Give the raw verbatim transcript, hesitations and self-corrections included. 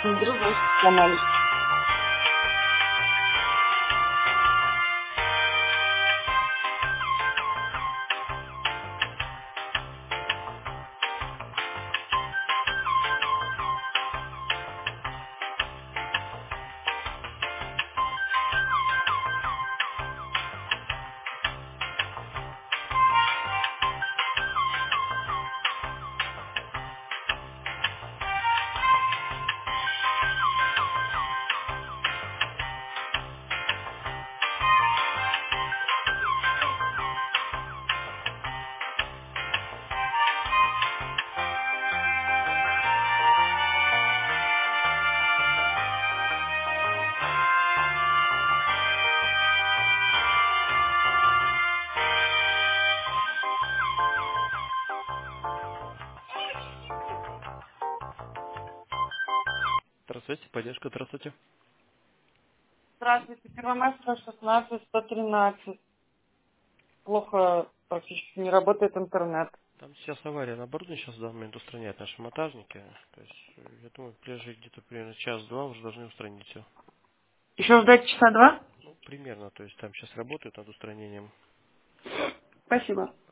Другой канал. Здравствуйте, поддержка, здравствуйте. Здравствуйте, Первомайская, шестнадцать, сто тринадцать. Плохо, практически не работает интернет. Там сейчас авария на оборудовании, сейчас в данный момент устраняют наши монтажники. То есть, э, я думаю, в ближайшие где-то примерно час-два уже должны устранить все. Еще ждать часа два? Ну, примерно, то есть там сейчас работают над устранением. Спасибо.